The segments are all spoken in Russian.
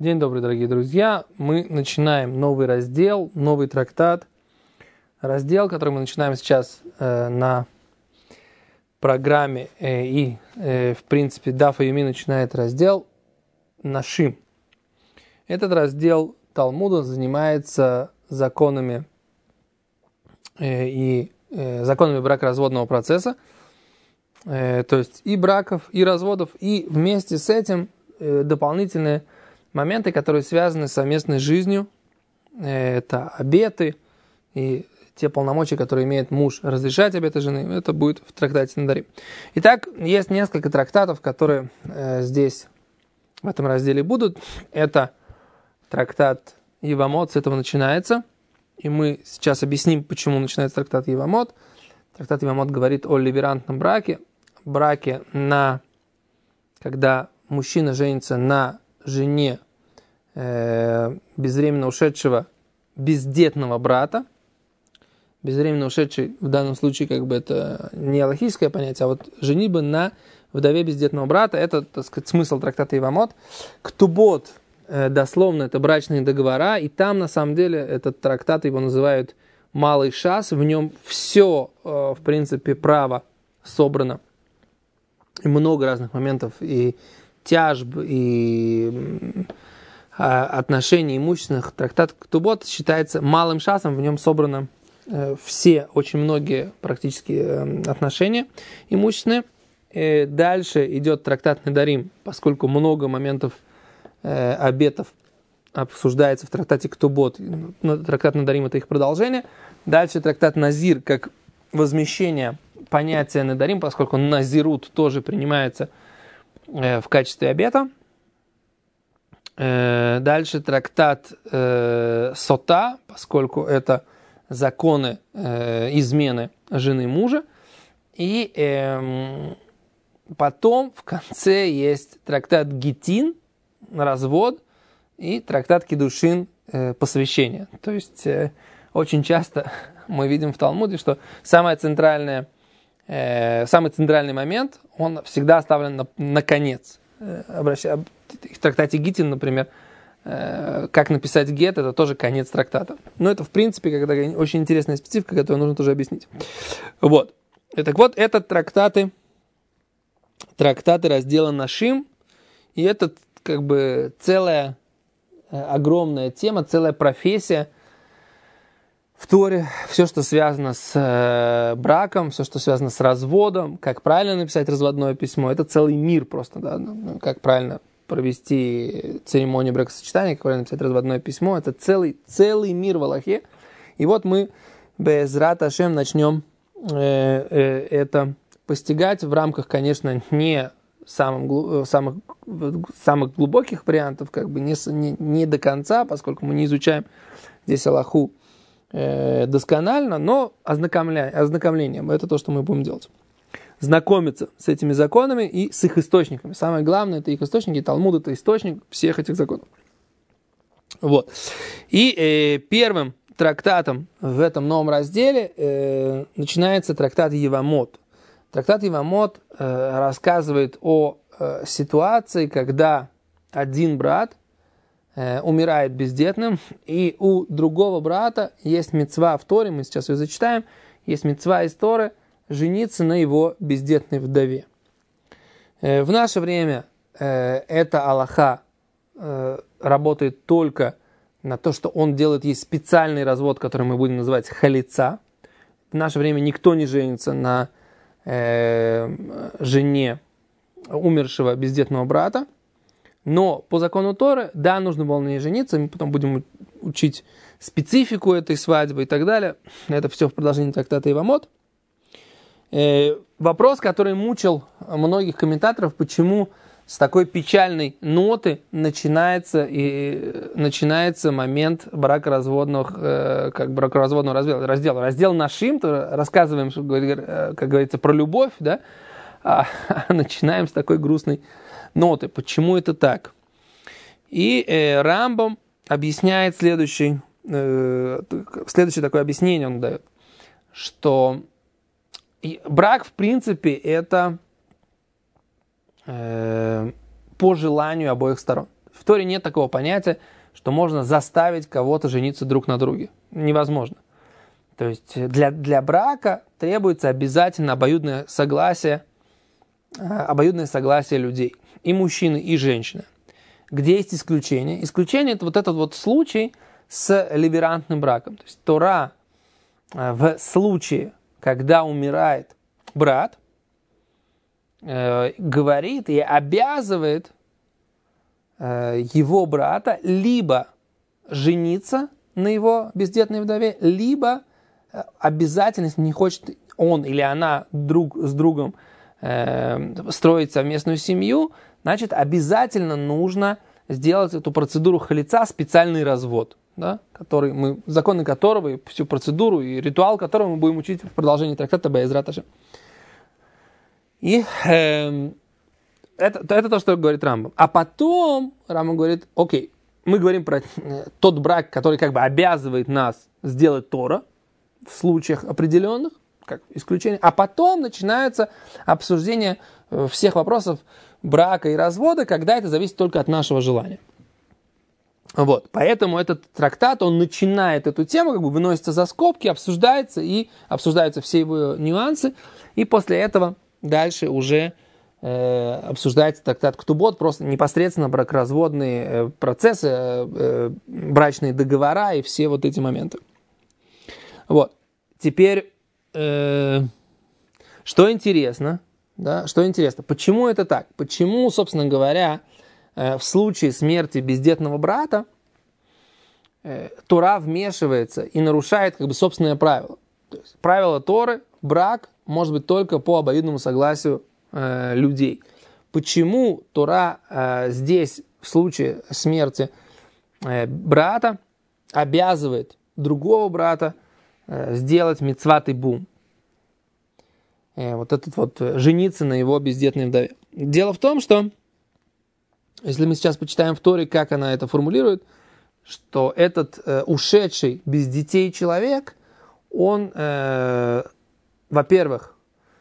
День добрый, дорогие друзья. Мы начинаем новый раздел, новый трактат. Раздел, который мы начинаем сейчас на программе в принципе, Даф Йоми начинает раздел Нашим. Этот раздел Талмуда занимается законами законами бракоразводного процесса, то есть и браков, и разводов, и вместе с этим дополнительные моменты, которые связаны с совместной жизнью. Это обеты и те полномочия, которые имеет муж разрешать обеты жены. Это будет в трактате Недарим. Итак, есть несколько трактатов, которые здесь в этом разделе будут. Это трактат Евамот, с этого начинается. И мы сейчас объясним, почему начинается трактат Евамот. Трактат Евамот говорит о либерантном браке. Браке, когда мужчина женится на жене безвременно ушедшего бездетного брата. Безвременно ушедший в данном случае это не алахическое понятие, а вот женитьба на вдове бездетного брата. Это, так сказать, смысл трактата Евамот. Ктубот, дословно, это брачные договора, и там, на самом деле, этот трактат, его называют малый шас, в нем все, в принципе, право собрано. И много разных моментов, и тяжб, и отношений имущественных. Трактат Ктубот считается малым шасом, в нем собрано очень многие практически отношения имущественные. И дальше идет трактат Недарим, поскольку много моментов обетов обсуждается в трактате Ктубот. Трактат Недарим — это их продолжение. Дальше трактат Назир, как возмещение понятия Недарим, поскольку Назирут тоже принимается в качестве обета. Дальше трактат Сота, поскольку это законы измены жены мужа. И потом в конце есть трактат Гитин, развод, и трактат Кидушин, посвящение. То есть очень часто мы видим в Талмуде, что самый центральный момент, он всегда оставлен на конец. В трактате Гитин, например, как написать гет, это тоже конец трактата. Но это, в принципе, очень интересная специфика, которую нужно тоже объяснить. Вот. Так вот, это трактаты раздела Нашим, и это целая огромная тема, целая профессия в Торе. Все, что связано с браком, все, что связано с разводом, как правильно написать разводное письмо, это целый мир просто, да, как правильно провести церемонию бракосочетания, как правильно написать разводное письмо, это целый мир в Алахе. И вот мы Бе'эзрат Ашем начнем это постигать в рамках, конечно, не самых глубоких вариантов, не до конца, поскольку мы не изучаем здесь Алаху досконально, но ознакомлением. Это то, что мы будем делать. Знакомиться с этими законами и с их источниками. Самое главное — это их источники. Талмуд — это источник всех этих законов. Вот. И первым трактатом в этом новом разделе начинается трактат Евамот. Трактат Евамот рассказывает о ситуации, когда один брат умирает бездетным, и у другого брата есть мицва в Торе, мы сейчас ее зачитаем, есть мицва из Торы жениться на его бездетной вдове. В наше время эта алаха работает только на то, что он делает ей специальный развод, который мы будем называть халица. В наше время никто не женится на жене умершего бездетного брата. Но по закону Торы, да, нужно было на ней жениться, мы потом будем учить специфику этой свадьбы и так далее. Это все в продолжении трактата Евамот. Вопрос, который мучил многих комментаторов, почему с такой печальной ноты начинается момент бракоразводного раздела. Раздел Нашим, рассказываем, как говорится, про любовь, да, а начинаем с такой грустной ноты. Почему это так? И Рамбам объясняет следующее такое объяснение он дает, что брак, в принципе, это по желанию обоих сторон. в Торе нет такого понятия, что можно заставить кого-то жениться друг на друге. Невозможно. То есть для брака требуется обязательно обоюдное согласие людей. И мужчины, и женщины. Где есть исключение? Исключение – это вот этот вот случай с либерантным браком. То есть Тора в случае, когда умирает брат, говорит и обязывает его брата либо жениться на его бездетной вдове, либо обязательно, если не хочет он или она друг с другом строить совместную семью, значит, обязательно нужно сделать эту процедуру халица, специальный развод, да, законы которого, и всю процедуру, и ритуал которого мы будем учить в продолжении трактата Бе'эзрат Ашем. И это то, что говорит Рамбам. А потом Рамбам говорит, окей, мы говорим про тот брак, который как бы обязывает нас сделать Тора в случаях определенных, как исключение. А потом начинается обсуждение всех вопросов брака и развода, когда это зависит только от нашего желания. Вот. Поэтому этот трактат, он начинает эту тему, как бы выносится за скобки, обсуждаются все его нюансы, и после этого дальше уже обсуждается трактат Ктубот, просто непосредственно бракоразводные процессы, брачные договора и все вот эти моменты. Вот. Теперь, что интересно, почему это так? Почему, собственно говоря, в случае смерти бездетного брата Тора вмешивается и нарушает как бы собственное правило. То есть правило Торы, брак может быть только по обоюдному согласию людей. Почему Тора здесь в случае смерти брата обязывает другого брата сделать мицват ибум? Вот этот вот жениться на его бездетной вдове. Дело в том, что если мы сейчас почитаем в Торе, как она это формулирует, что этот ушедший без детей человек, он, во-первых,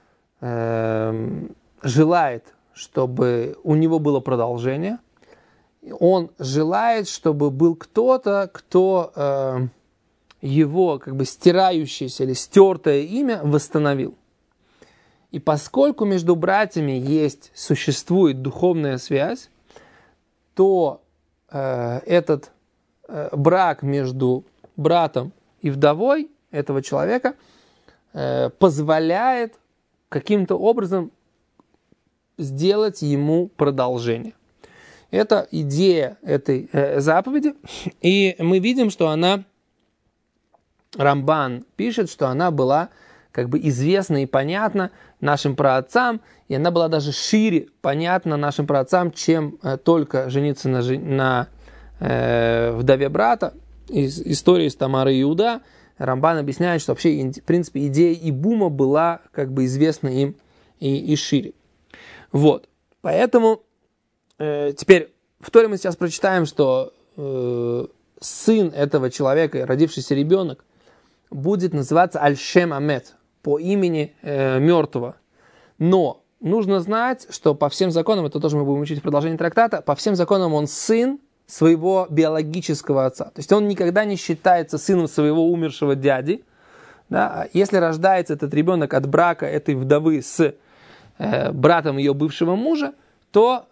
желает, чтобы у него было продолжение. Он желает, чтобы был кто-то, кто его как бы стирающееся или стертое имя восстановил. И поскольку между братьями существует духовная связь, то этот брак между братом и вдовой этого человека позволяет каким-то образом сделать ему продолжение. Это идея этой заповеди, и мы видим, что она, Рамбан пишет, что она была как бы известна и понятна нашим праотцам, и она была даже шире понятна нашим праотцам, чем только жениться на вдове брата. Из истории с Тамарой и Иуда Рамбан объясняет, что вообще, в принципе, идея ибума была как бы известна им и шире. Вот. Поэтому теперь в Торе мы сейчас прочитаем, что сын этого человека, родившийся ребенок, будет называться Аль-Шем Амет, по имени мертвого. Но нужно знать, что по всем законам, это тоже мы будем учить в продолжении трактата, по всем законам он сын своего биологического отца. То есть он никогда не считается сыном своего умершего дяди. Да? Если рождается этот ребенок от брака этой вдовы с братом ее бывшего мужа, то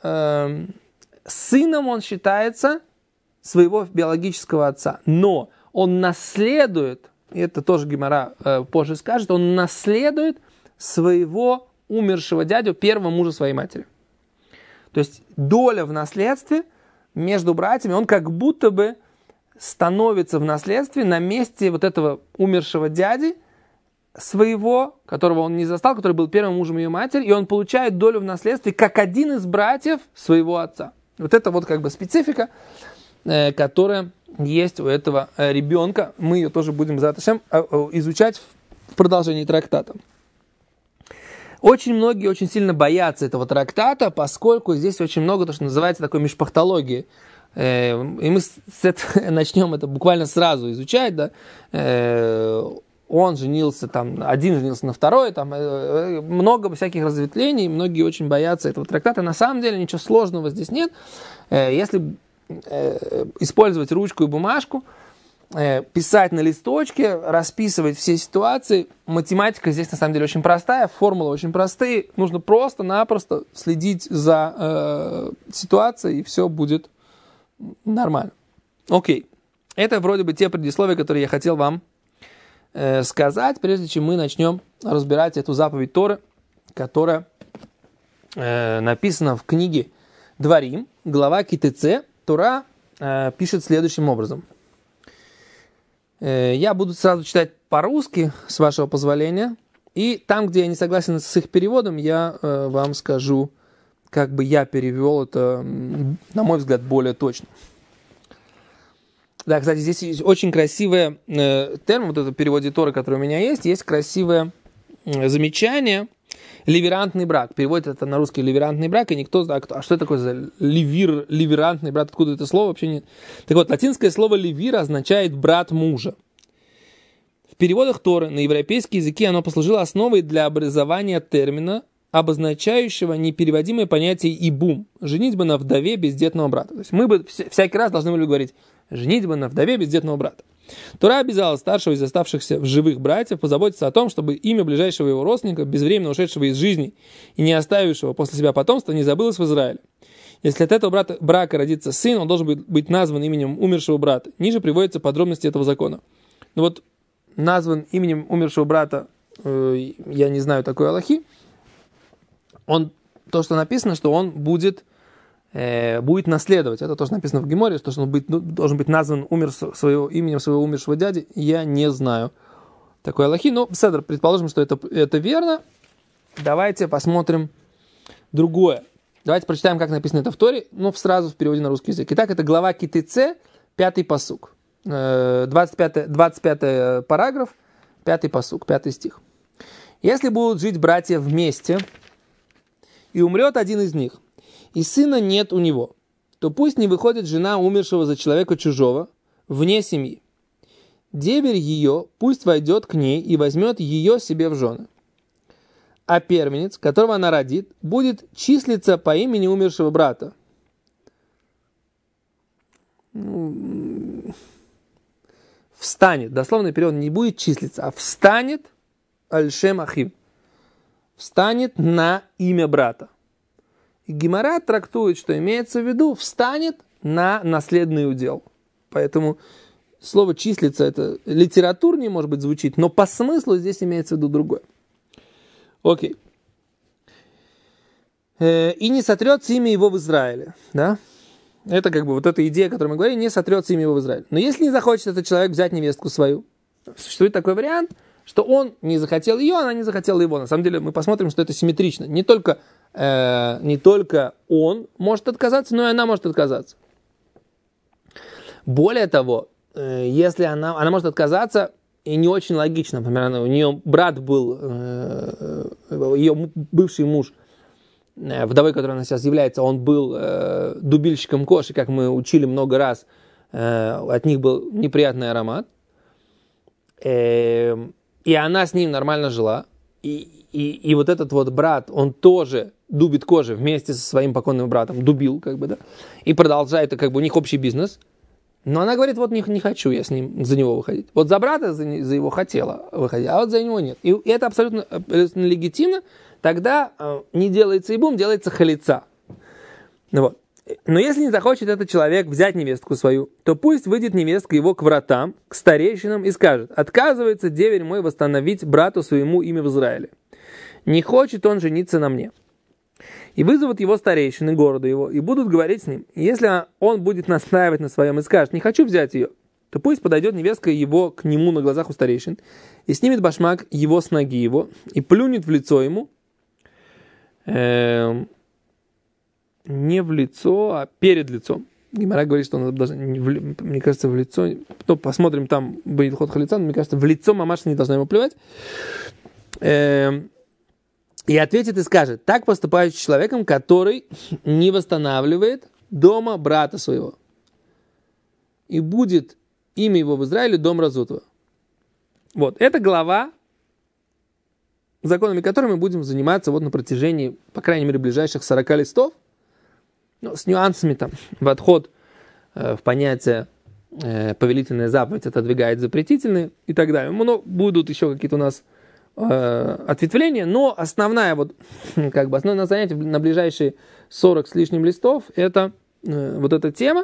сыном он считается своего биологического отца. Но он наследует, и это тоже Гемара позже скажет, он наследует своего умершего дядю, первого мужа своей матери. То есть доля в наследстве между братьями, он как будто бы становится в наследстве на месте вот этого умершего дяди своего, которого он не застал, который был первым мужем ее матери, и он получает долю в наследстве как один из братьев своего отца. Вот это вот как бы специфика, которая есть у этого ребенка. Мы ее тоже будем изучать в продолжении трактата. Очень многие очень сильно боятся этого трактата, поскольку здесь очень много то, что называется такой мишпахтологии. И мы начнем это буквально сразу изучать. Да? Он женился, один женился на второй, много всяких разветвлений, многие очень боятся этого трактата. На самом деле ничего сложного здесь нет. Если использовать ручку и бумажку, писать на листочке, расписывать все ситуации. Математика здесь на самом деле очень простая, формулы очень простые. Нужно просто-напросто следить за ситуацией, и все будет нормально. Окей. Это вроде бы те предисловия, которые я хотел вам сказать, прежде чем мы начнем разбирать эту заповедь Торы, которая написана в книге Дворим, глава КТЦ. Тора пишет следующим образом. Я буду сразу читать по-русски, с вашего позволения, и там, где я не согласен с их переводом, я вам скажу, как бы я перевел это, на мой взгляд, более точно. Да, кстати, здесь есть очень красивый термин, вот это в переводе Торы, который у меня есть красивое замечание. Ливерантный брак. Переводит это на русский ливерантный брак, и никто знает, а что это такое за ливерантный брак, откуда это слово вообще нет. Так вот, латинское слово ливир означает брат мужа. В переводах Торы на европейский языке оно послужило основой для образования термина, обозначающего непереводимое понятие ибум, женитьба на вдове бездетного брата. То есть мы бы всякий раз должны были говорить женитьба на вдове бездетного брата. Тора обязала старшего из оставшихся в живых братьев позаботиться о том, чтобы имя ближайшего его родственника, безвременно ушедшего из жизни и не оставившего после себя потомства, не забылось в Израиле. Если от этого брака родится сын, он должен быть назван именем умершего брата. Ниже приводятся подробности этого закона. Ну вот, назван именем умершего брата, я не знаю такой алахи, то, что написано, что он будет наследовать. Это тоже написано в Геморе, что он должен быть назван именем своего умершего дяди. Я не знаю такой алахи, но Седр, предположим, что это верно. Давайте посмотрим другое. Давайте прочитаем, как написано это в Торе, сразу в переводе на русский язык. Итак, это глава КТЦ, 5 пасук. 25 параграф, 5 пасук, 5 стих. Если будут жить братья вместе, и умрет один из них, и сына нет у него, то пусть не выходит жена умершего за человека чужого вне семьи. Деверь ее пусть войдет к ней и возьмет ее себе в жены. А первенец, которого она родит, будет числиться по имени умершего брата. Встанет, дословный перевод не будет числиться, а встанет аль-шем ахив. Встанет на имя брата. И Гемара трактует, что имеется в виду, встанет на наследный удел. Поэтому слово «числится» это литературнее, может быть, звучит, но по смыслу здесь имеется в виду другое. Окей. И не сотрется имя его в Израиле. Да? Это как бы вот эта идея, о которой мы говорим, не сотрется имя его в Израиле. Но если не захочет этот человек взять невестку свою, существует такой вариант, что он не захотел ее, она не захотела его. На самом деле мы посмотрим, что это симметрично. Не только он может отказаться, но и она может отказаться. Более того, если она может отказаться, и не очень логично, например, у нее брат был, ее бывший муж, вдовой, которой она сейчас является, он был дубильщиком коши, как мы учили много раз, от них был неприятный аромат, и она с ним нормально жила, и вот этот вот брат, он тоже дубит кожи вместе со своим покойным братом, дубил, как бы, да, и продолжает, как бы у них общий бизнес. Но она говорит, вот не хочу я с ним за него выходить. Вот за брата за его хотела выходить, а вот за него нет. И это абсолютно легитимно. Тогда не делается ибум, делается халица. Вот. Но если не захочет этот человек взять невестку свою, то пусть выйдет невестка его к вратам, к старейшинам и скажет: отказывается деверь мой восстановить брату своему имя в Израиле. Не хочет он жениться на мне. И вызовут его старейшины города его, и будут говорить с ним. И если он будет настаивать на своем и скажет: не хочу взять ее, то пусть подойдет невестка его к нему на глазах у старейшин, и снимет башмак его с ноги его, и плюнет в лицо ему, не в лицо, а перед лицом. Гемара говорит, что он даже, мне кажется, в лицо, ну, посмотрим, там будет ход халица, но мне кажется, в лицо мамаша не должна ему плевать. И ответит и скажет: так поступает с человеком, который не восстанавливает дома брата своего. И будет имя его в Израиле дом разутого. Вот, это глава, законами которой мы будем заниматься вот на протяжении, по крайней мере, ближайших 40 листов. Ну, с нюансами там в отход в понятие повелительная заповедь отодвигает запретительные и так далее. Но будут еще какие-то у нас ответвления, но основное занятие на ближайшие 40 с лишним листов это вот эта тема,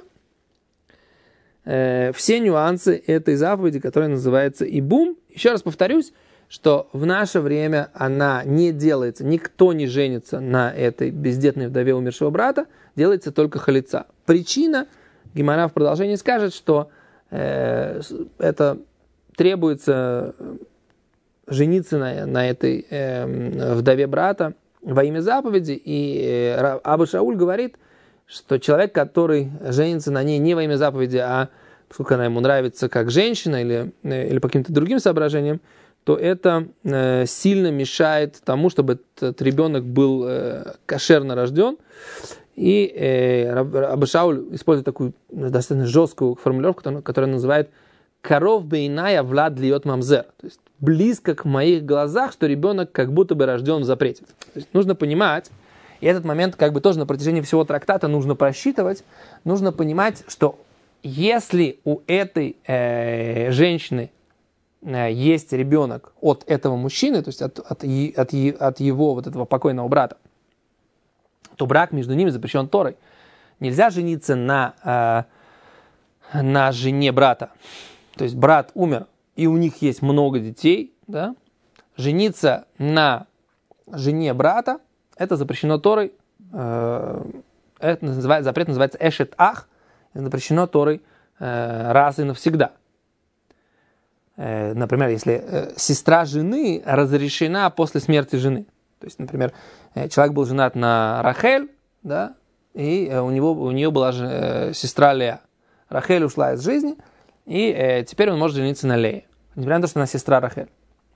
все нюансы этой заповеди, которая называется ибум. Еще раз повторюсь, что в наше время она не делается, никто не женится на этой бездетной вдове умершего брата, делается только халица. Причина, Гемара в продолжении скажет, что это требуется жениться на этой вдове брата во имя заповеди, и Аба Шауль говорит, что человек, который женится на ней не во имя заповеди, а поскольку она ему нравится как женщина или по каким-то другим соображениям, то это сильно мешает тому, чтобы этот ребенок был кошерно рожден. И Аба Шауль использует такую достаточно жесткую формулировку, которая называет «каров бейная влад льет мамзер», то есть близко к моих глазах, что ребенок как будто бы рожден в запрете. То есть нужно понимать, и этот момент тоже на протяжении всего трактата нужно просчитывать, нужно понимать, что если у этой женщины есть ребенок от этого мужчины, то есть от его вот этого покойного брата, то брак между ними запрещен Торой. Нельзя жениться на жене брата. То есть брат умер, и у них есть много детей, да? Жениться на жене брата, это запрещено Торой. Запрет называется эшет ах, запрещено Торой раз и навсегда. Например, если сестра жены разрешена после смерти жены. То есть, например, человек был женат на Рахель, да, и у нее была сестра Лея. Рахель ушла из жизни, и теперь он может жениться на Лее. Несмотря на то, что она сестра Рахель.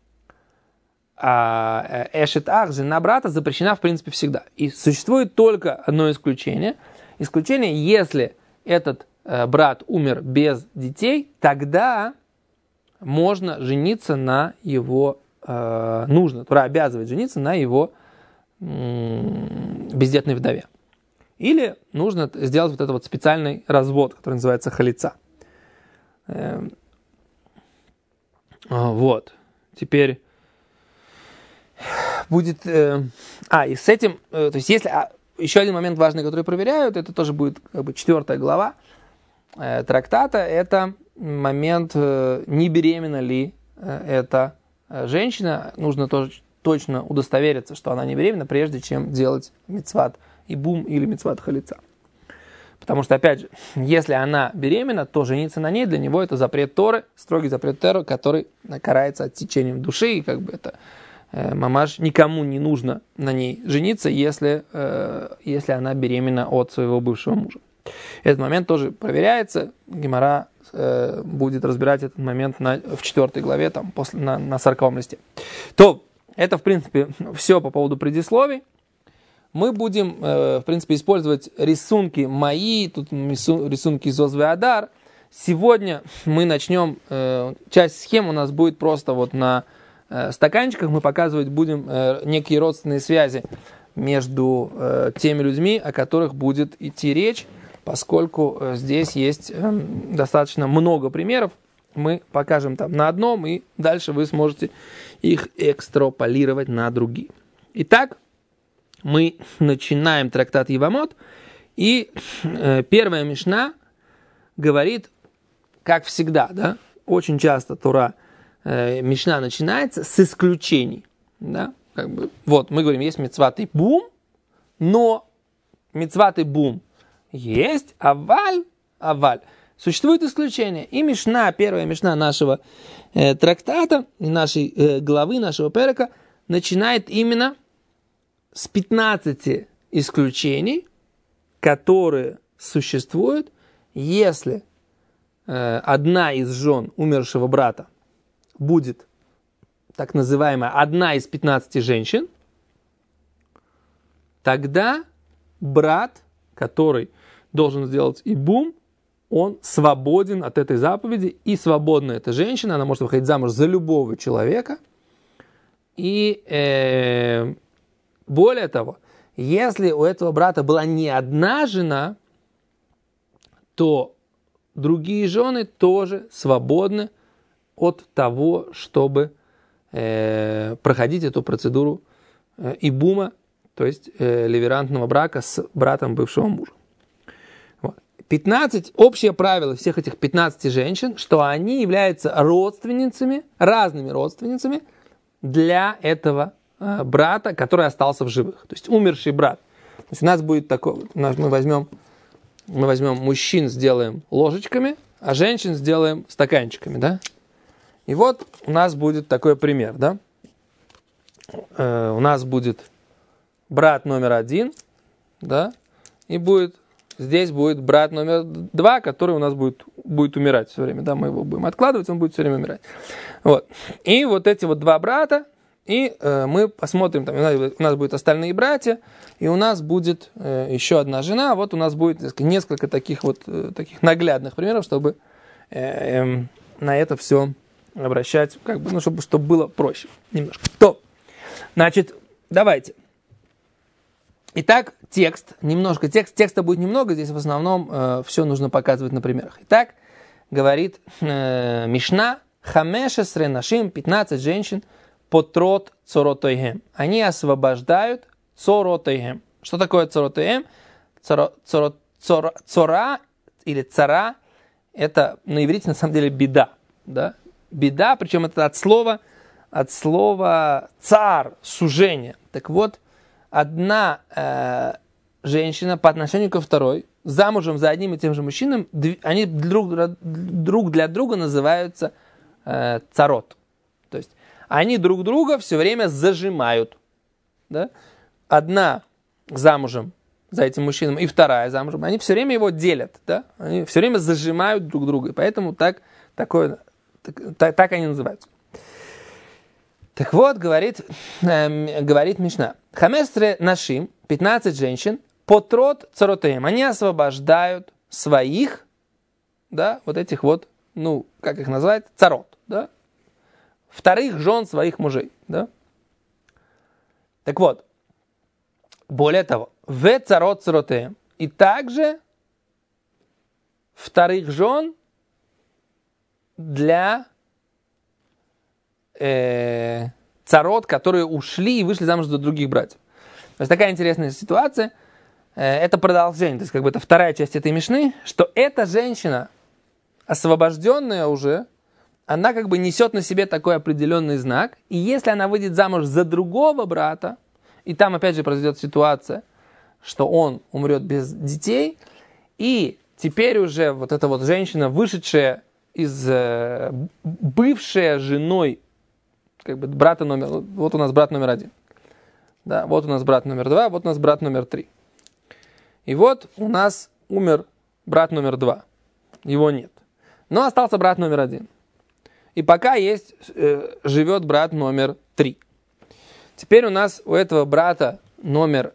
А эшет ах, жена брата, запрещена в принципе всегда. И существует только одно исключение. Исключение, если этот брат умер без детей, тогда можно жениться на его, Тора обязывает жениться на его бездетной вдове. Или нужно сделать вот этот специальный развод, который называется халица. Вот. Теперь будет... и с этим... То есть если... еще один момент важный, который проверяют, это тоже будет 4 глава трактата, это момент, не беременна ли эта женщина. Нужно тоже точно удостовериться, что она не беременна, прежде чем делать мицват ибум или мицват халица. Потому что, опять же, если она беременна, то жениться на ней для него это запрет Торы, строгий запрет Торы, который карается отсечением души, и это мамаш, никому не нужно на ней жениться, если она беременна от своего бывшего мужа. Этот момент тоже проверяется. Гемара будет разбирать этот момент в 4 главе, на 40 листе. То, это, в принципе, все по поводу предисловий. Мы будем, в принципе, использовать рисунки мои, тут рисунки из Озвы Адар. Сегодня мы начнем, часть схем у нас будет просто на стаканчиках, мы показывать будем некие родственные связи между теми людьми, о которых будет идти речь, поскольку здесь есть достаточно много примеров. Мы покажем на одном, и дальше вы сможете их экстраполировать на другие. Итак, мы начинаем трактат Евамот, и первая мишна говорит, как всегда, да, очень часто Тора, мишна начинается с исключений. Да? Мы говорим, есть мицват и бум, но мицват и бум есть, аваль. Существует исключение. И мишна, первая мишна нашего трактата, нашей главы, нашего перека, начинает именно с 15 исключений, которые существуют, если одна из жен умершего брата будет так называемая одна из 15 женщин, тогда брат, который должен сделать ибум, он свободен от этой заповеди, и свободна эта женщина, она может выходить замуж за любого человека. И более того, если у этого брата была не одна жена, то другие жены тоже свободны от того, чтобы проходить эту процедуру ибума, то есть леверантного брака с братом бывшего мужа. 15, общее правило всех этих 15 женщин, что они являются родственницами, разными родственницами для этого брата, который остался в живых. То есть умерший брат. То есть у нас будет такое, мы возьмем мужчин, сделаем ложечками, а женщин сделаем стаканчиками, да? И вот у нас будет такой пример, да? У нас будет брат номер 1, да? И здесь будет брат номер 2, который у нас будет умирать все время, да? Мы его будем откладывать, он будет все время умирать. Вот. И вот эти вот два брата, и мы посмотрим, там, у нас будут остальные братья, и у нас будет еще одна жена. Вот у нас будет несколько таких таких наглядных примеров, чтобы на это все обращать, чтобы было проще немножко. Значит, давайте. Итак, текста будет немного, здесь в основном все нужно показывать на примерах. Итак, говорит Мишна, хамешесре нашим, 15 женщин, потрот цоротойгем. Они освобождают цоротойгем. Что такое цоротойгем? Цора или цара, это на иврите на самом деле беда. Да? Беда, причем это от слова цар, сужение. Так вот, одна женщина по отношению ко второй, замужем за одним и тем же мужчиной, они друг для друга называются царот. То есть они друг друга все время зажимают. Да? Одна замужем за этим мужчиной и вторая замужем, они все время его делят. Да? Они все время зажимают друг друга. И поэтому так они называются. Так вот, говорит Мишна. Хаместре нашим, 15 женщин, потрот царотеем. Они освобождают своих, да, вот этих вот, как их называют, царот, да, вторых жен своих мужей, да. Так вот, более того, в царот царотеем. И также вторых жен для царот, которые ушли и вышли замуж за других братьев. То есть такая интересная ситуация. Это продолжение, то есть это вторая часть этой мишны, что эта женщина, освобожденная уже, она несет на себе такой определенный знак. И если она выйдет замуж за другого брата, и там опять же произойдет ситуация, что он умрет без детей, и теперь уже вот эта вот женщина, вышедшая бывшая женой брата вот у нас брат номер 1. Да, вот у нас брат номер 2, вот у нас брат номер 3. И вот у нас умер брат номер 2. Его нет. Но остался брат номер 1. И пока живет брат номер 3. Теперь у нас у этого брата номер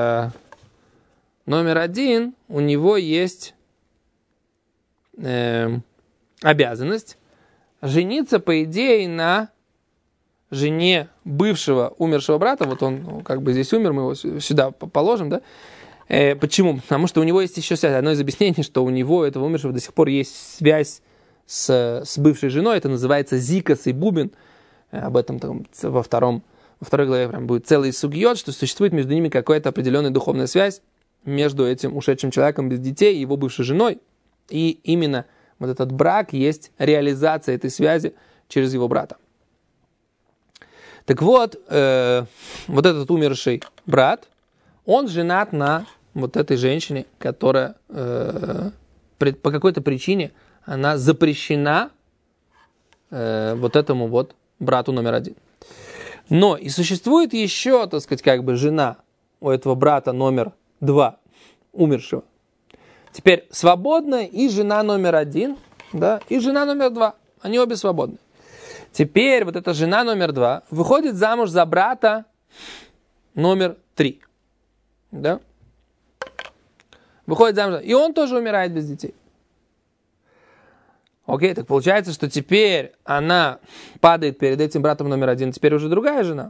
1, у него есть обязанность жениться, по идее, на жене бывшего умершего брата. Вот он здесь умер, мы его сюда положим, да? Почему? Потому что у него есть еще связь. Одно из объяснений, что у него, этого умершего, до сих пор есть связь с бывшей женой. Это называется зикас и бубин. Об этом во второй главе прям будет целый сугьот, что существует между ними какая-то определенная духовная связь между этим ушедшим человеком без детей и его бывшей женой. И именно вот этот брак есть реализация этой связи через его брата. Так вот, вот этот умерший брат, он женат на вот этой женщине, которая по какой-то причине она запрещена вот этому вот брату номер 1. Но и существует еще, жена у этого брата номер 2, умершего. Теперь свободна и жена номер 1, да, и жена номер 2. Они обе свободны. Теперь вот эта жена номер 2 выходит замуж за брата номер 3. Да? Выходит замуж, и он тоже умирает без детей. Окей, так получается, что теперь она падает перед этим братом номер 1, теперь уже другая жена.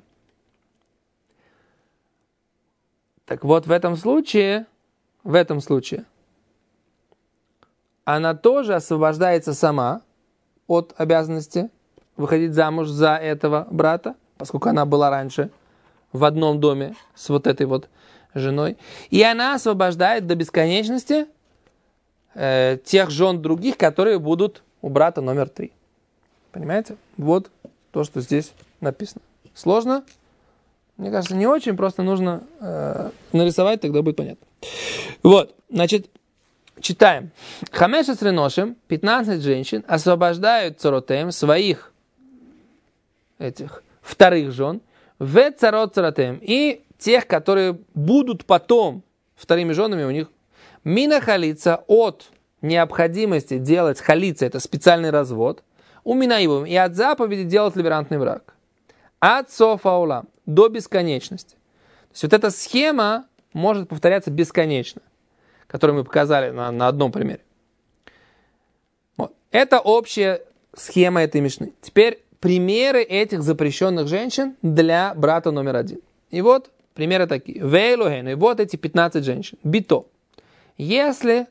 Так вот, в этом случае она тоже освобождается сама от обязанности выходить замуж за этого брата, поскольку она была раньше в одном доме с вот этой вот женой. И она освобождает до бесконечности тех жен других, которые будут у брата номер 3. Понимаете? Вот то, что здесь написано. Сложно? Мне кажется, не очень, просто нужно нарисовать, тогда будет понятно. Вот, значит, читаем. Хамеша с Реношем, 15 женщин освобождают царотем своих этих вторых жен, в царот царотем, и тех, которые будут потом вторыми женами у них, мина халица, от необходимости делать халица, это специальный развод, у минаивым, и от заповеди делать либерантный брак. От софаула, до бесконечности. То есть вот эта схема может повторяться бесконечно, которую мы показали на одном примере. Вот. Это общая схема этой мишны. Теперь примеры этих запрещенных женщин для брата номер 1. И вот примеры такие. Вейлухейну, и вот эти 15 женщин. Бито. Если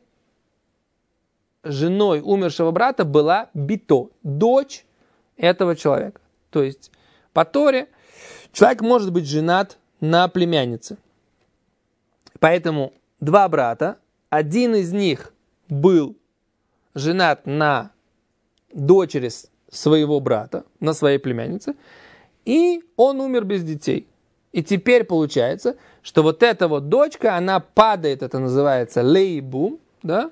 женой умершего брата была Бито, дочь этого человека. То есть по Торе человек может быть женат на племяннице. Поэтому два брата, один из них был женат на дочери своего брата, на своей племяннице, и он умер без детей. И теперь получается, что вот эта вот дочка, она падает, это называется лейбум, да,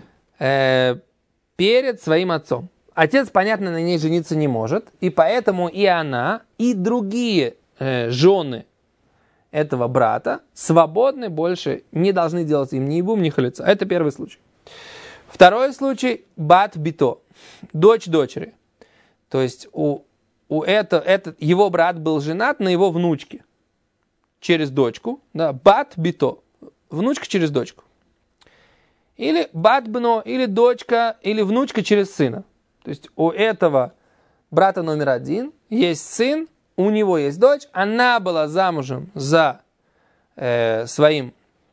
перед своим отцом. Отец, понятно, на ней жениться не может, и поэтому и она, и другие жены этого брата свободны, больше не должны делать им ни ибум, ни халица. Это первый случай. Второй случай – бат бито, дочь дочери. То есть его брат был женат на его внучке через дочку, да, бат бито, внучка через дочку. Или бат бно, или дочка, или внучка через сына. То есть у этого брата номер 1 есть сын, у него есть дочь, она была замужем за своим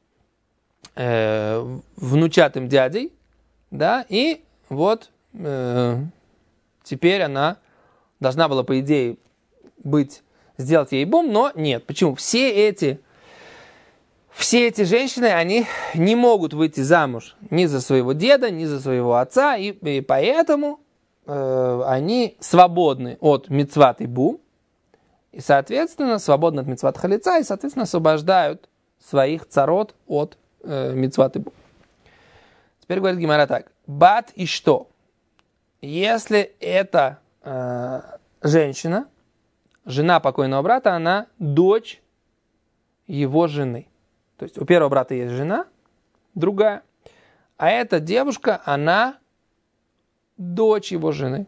внучатым дядей, да, и вот теперь она должна была, по идее, сделать ей бом, но нет. Почему? Все эти женщины, они не могут выйти замуж ни за своего деда, ни за своего отца, и поэтому они свободны от мицват и бум, и, соответственно, свободны от мицват халица, и, соответственно, освобождают своих царот от мицват и бум. Теперь говорит Гемара так. Бат и что? Если эта женщина, жена покойного брата, она дочь его жены. То есть у первого брата есть жена, другая. А эта девушка, она дочь его жены.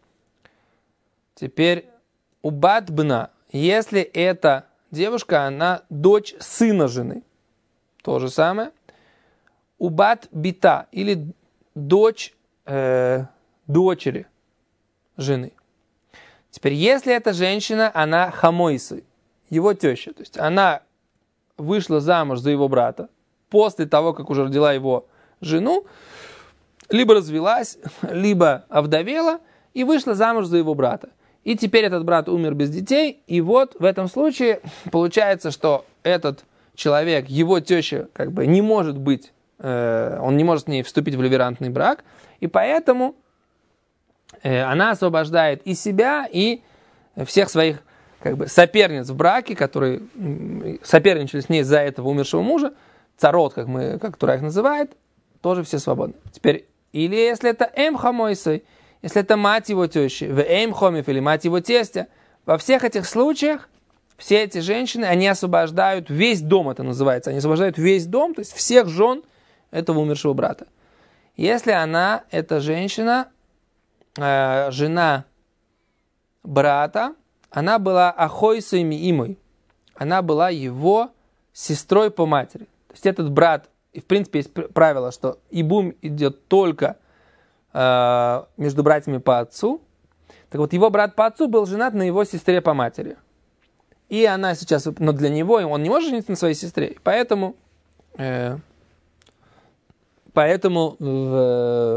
Теперь у бат бна, если эта девушка, она дочь сына жены. То же самое. У бат бита, или дочь дочери жены. Теперь, если эта женщина, она хамойсы, его теща, то есть она вышла замуж за его брата после того, как уже родила его жену, либо развелась, либо овдовела и вышла замуж за его брата. И теперь этот брат умер без детей, и вот в этом случае получается, что этот человек, его теща, как бы не может быть, он не может с ней вступить в либерантный брак, и поэтому она освобождает и себя, и всех своих как бы соперниц в браке, которые соперничали с ней за этого умершего мужа, царот, как Тура их называет, тоже все свободны. Теперь, или если это хамойсой, если это мать его тещи, хомив, или мать его тестя, во всех этих случаях все эти женщины, они освобождают весь дом, это называется, они освобождают весь дом, то есть всех жен этого умершего брата. Если она, эта женщина, жена брата, она была ахойсой имой, она была его сестрой по матери. То есть этот брат, и в принципе есть правило, что ибум идет только между братьями по отцу. Так вот, его брат по отцу был женат на его сестре по матери. И она сейчас, но для него, он не может жениться на своей сестре, поэтому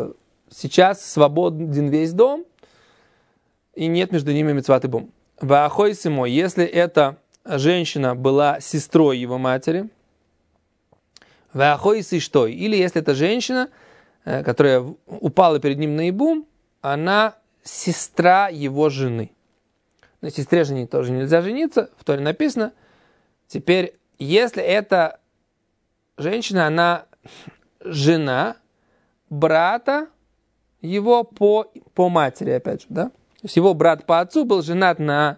сейчас свободен весь дом, и нет между ними мицват и бум. Ваахой симо, если эта женщина была сестрой его матери, ваахой сиштой, или если эта женщина, которая упала перед ним на ибум, она сестра его жены. На сестре жены тоже нельзя жениться, в Торе написано. Теперь, если эта женщина, она жена брата его по матери, опять же, да? То есть его брат по отцу был женат на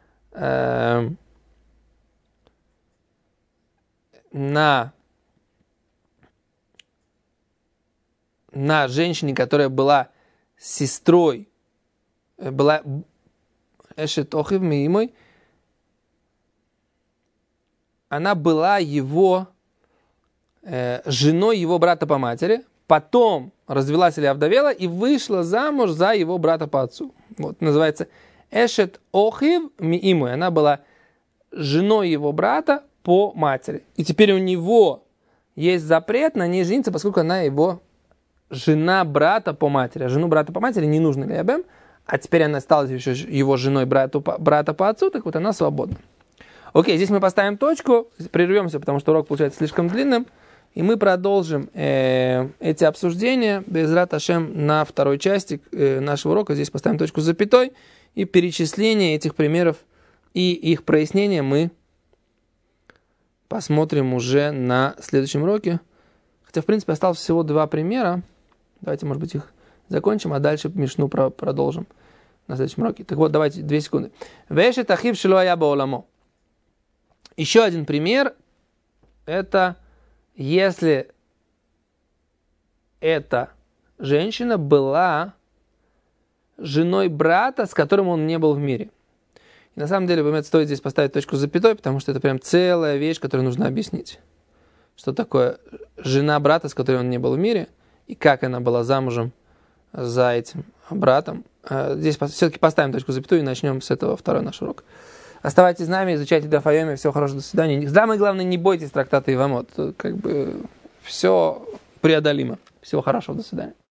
женщине, которая была сестрой, была эшет охив миимой, она была его женой его брата по матери, потом развелась или овдовела и вышла замуж за его брата по отцу. Вот, называется эшет охив миимой. Она была женой его брата по матери. И теперь у него есть запрет на ней жениться, поскольку она его жена брата по матери. А жену брата по матери не нужно лиабем, а теперь она стала еще его женой брата по отцу, так вот она свободна. Окей, здесь мы поставим точку, прервемся, потому что урок получается слишком длинным, и мы продолжим эти обсуждения Бе'эзрат Ашем на второй части нашего урока. Здесь поставим точку с запятой, и перечисление этих примеров и их прояснение мы посмотрим уже на следующем уроке. Хотя, в принципе, осталось всего 2 примера. Давайте, может быть, их закончим, а дальше Мишну продолжим на следующем уроке. Так вот, давайте 2 секунды. Вешет ахив шело ая баоламо. Еще один пример. Это если эта женщина была женой брата, с которым он не был в мире. И на самом деле, стоит здесь поставить точку с запятой, потому что это прям целая вещь, которую нужно объяснить. Что такое жена брата, с которой он не был в мире, и как она была замужем за этим братом. Здесь все-таки поставим точку с запятой и начнем с этого второй наш урок. Оставайтесь с нами, изучайте Дaf Yomi. Всего хорошего, до свидания. Самое главное, не бойтесь трактата Ивамот. Как бы все преодолимо. Всего хорошего, до свидания.